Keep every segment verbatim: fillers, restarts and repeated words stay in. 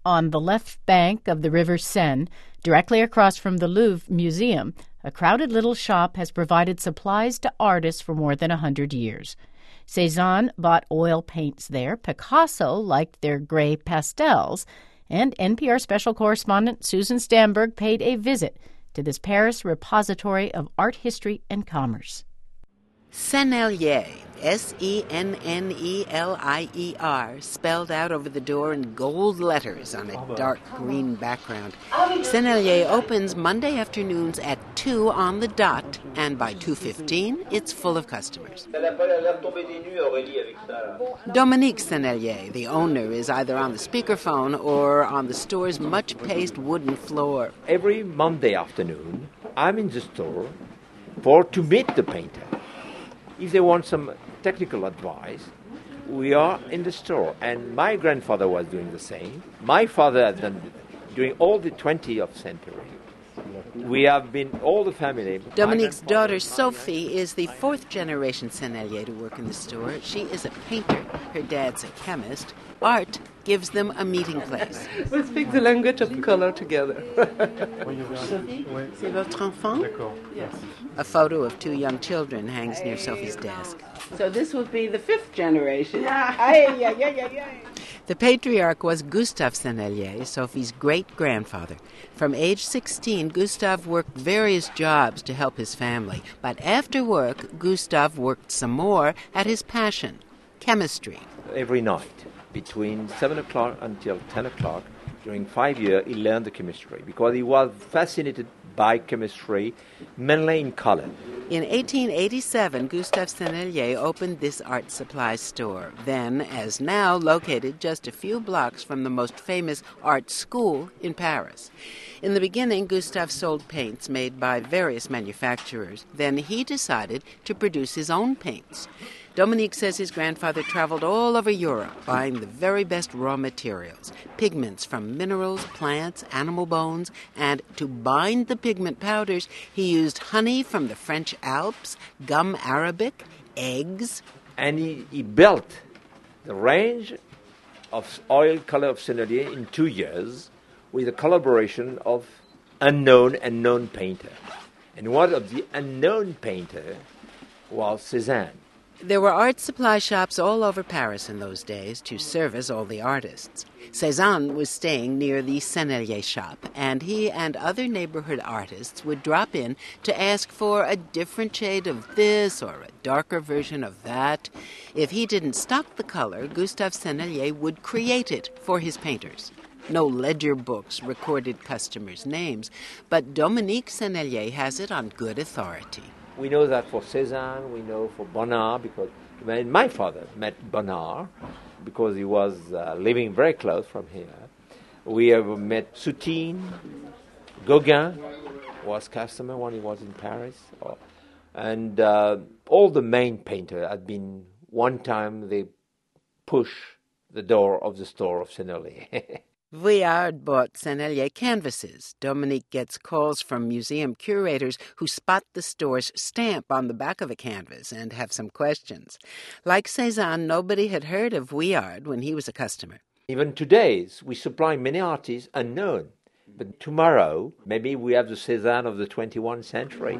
On the left bank of the River Seine, directly across from the Louvre Museum, a crowded little shop has provided supplies to artists for more than a hundred years. Cézanne bought oil paints there, Picasso liked their gray pastels, and N P R special correspondent Susan Stamberg paid a visit to this Paris repository of art history and commerce. Sennelier, S E N N E L I E R, spelled out over the door in gold letters on a dark green background. Sennelier opens Monday afternoons at two on the dot, and by two fifteen, it's full of customers. Dominique Sennelier, the owner, is either on the speakerphone or on the store's much-paced wooden floor. Every Monday afternoon, I'm in the store for to meet the painter. If they want some technical advice, we are in the store. And my grandfather was doing the same. My father had done during all the twentieth century. We have been, all the family. Dominique's daughter, Sophie, is the fourth generation Sennelier to work in the store. She is a painter. Her dad's a chemist. Art gives them a meeting place. We speak the language of color together. C'est votre enfant? Yes. A photo of two young children hangs near Sophie's desk. So this would be the fifth generation. The patriarch was Gustave Sennelier, Sophie's great-grandfather. From age sixteen, Gustave worked various jobs to help his family. But after work, Gustave worked some more at his passion, chemistry. Every night, between seven o'clock until ten o'clock, during five years, he learned the chemistry because he was fascinated by chemistry, mainly in color. In eighteen eighty-seven, Gustave Sennelier opened this art supply store, then, as now, located just a few blocks from the most famous art school in Paris. In the beginning, Gustave sold paints made by various manufacturers. Then he decided to produce his own paints. Dominique says his grandfather traveled all over Europe buying the very best raw materials, pigments from minerals, plants, animal bones, and to bind the pigment powders, he used honey from the French Alps, gum arabic, eggs. And he, he built the range of oil color of Sennelier in two years with a collaboration of unknown and known painter. And one of the unknown painter was Cézanne. There were art supply shops all over Paris in those days to service all the artists. Cézanne was staying near the Sennelier shop, and he and other neighborhood artists would drop in to ask for a different shade of this or a darker version of that. If he didn't stock the color, Gustave Sennelier would create it for his painters. No ledger books recorded customers' names, but Dominique Sennelier has it on good authority. We know that for Cézanne, we know for Bonnard, because my father met Bonnard because he was uh, living very close from here. We have met Soutine, Gauguin was customer when he was in Paris. And uh, all the main painters had been, one time they push the door of the store of Sennelier. Vuillard bought Sennelier canvases. Dominique gets calls from museum curators who spot the store's stamp on the back of a canvas and have some questions. Like Cézanne, nobody had heard of Vuillard when he was a customer. Even today, we supply many artists unknown. But tomorrow, maybe we have the Cézanne of the twenty-first century.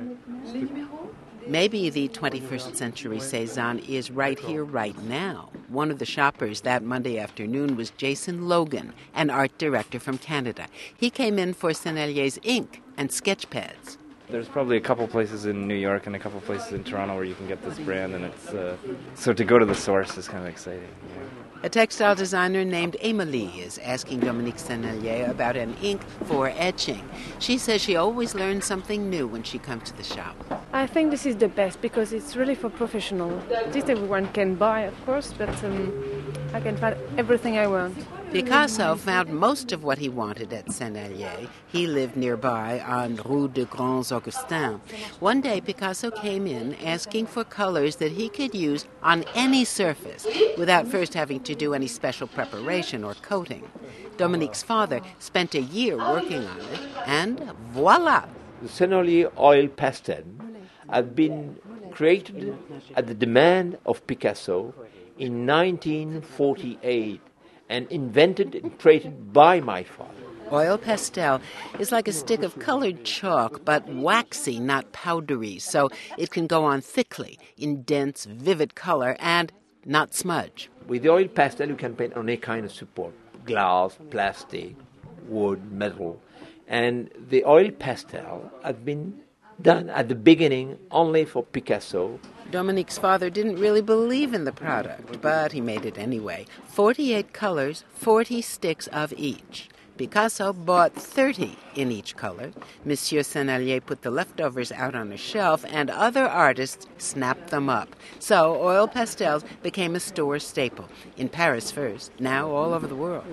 Maybe the twenty-first century Cézanne is right here, right now. One of the shoppers that Monday afternoon was Jason Logan, an art director from Canada. He came in for Sennelier's ink and sketch pads. There's probably a couple places in New York and a couple places in Toronto where you can get this brand, and it's uh, so to go to the source is kind of exciting. Yeah. A textile designer named Emilie is asking Dominique Sennelier about an ink for etching. She says she always learns something new when she comes to the shop. I think this is the best because it's really for professional. This everyone can buy, of course, but um, I can find everything I want. Picasso found most of what he wanted at Sennelier. He lived nearby on Rue de Grands Augustins. One day, Picasso came in asking for colors that he could use on any surface without first having to do any special preparation or coating. Dominique's father spent a year working on it, and voila! The Sennelier oil pastel had been created at the demand of Picasso in nineteen forty-eight. and invented and created by my father. Oil pastel is like a stick of colored chalk, but waxy, not powdery, so it can go on thickly in dense, vivid color and not smudge. With the oil pastel, you can paint on any kind of support, glass, plastic, wood, metal. And the oil pastel had been done at the beginning only for Picasso. Dominique's father didn't really believe in the product, but he made it anyway. forty-eight colors, forty sticks of each. Picasso bought thirty in each color. Monsieur Sennelier put the leftovers out on a shelf, and other artists snapped them up. So oil pastels became a store staple. In Paris first, now all over the world.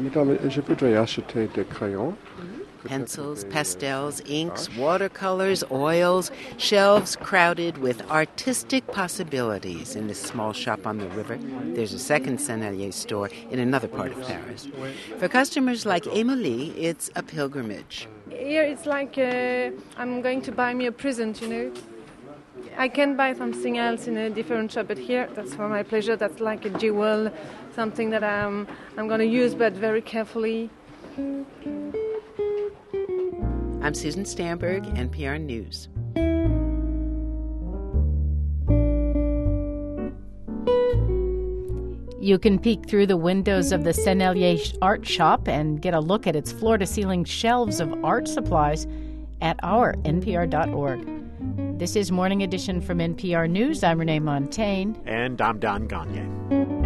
Pencils, pastels, inks, watercolors, oils, shelves crowded with artistic possibilities in this small shop on the river. There's a second Sennelier store in another part of Paris. For customers like Emilie, it's a pilgrimage. Here it's like uh, I'm going to buy me a present, you know. I can buy something else in a different shop, but here that's for my pleasure. That's like a jewel, something that I'm, I'm going to use, but very carefully. I'm Susan Stamberg, N P R News. You can peek through the windows of the Sennelier art shop and get a look at its floor-to-ceiling shelves of art supplies at our N P R dot org. This is Morning Edition from N P R News. I'm Renee Montaigne. And I'm Don Gagné.